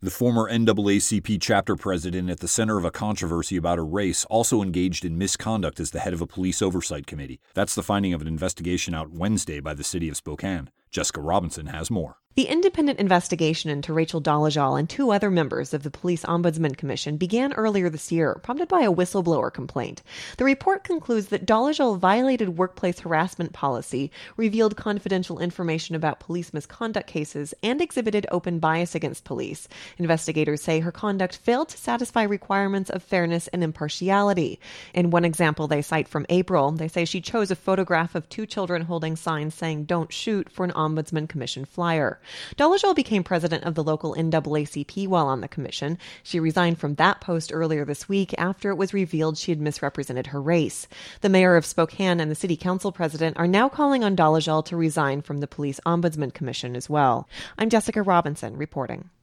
The former NAACP chapter president at the center of a controversy about a race also engaged in misconduct as the head of a police oversight committee. That's the finding of an investigation out Wednesday by the city of Spokane. Jessica Robinson has more. The independent investigation into Rachel Dolezal and 2 other members of the Police Ombudsman Commission began earlier this year, prompted by a whistleblower complaint. The report concludes that Dolezal violated workplace harassment policy, revealed confidential information about police misconduct cases, and exhibited open bias against police. Investigators say her conduct failed to satisfy requirements of fairness and impartiality. In one example they cite from April, they say she chose a photograph of 2 children holding signs saying "Don't shoot" for an Ombudsman Commission flyer. Dolezal became president of the local NAACP while on the commission. She resigned from that post earlier this week after it was revealed she had misrepresented her race. The mayor of Spokane and the city council president are now calling on Dolezal to resign from the Police Ombudsman Commission as well. I'm Jessica Robinson reporting.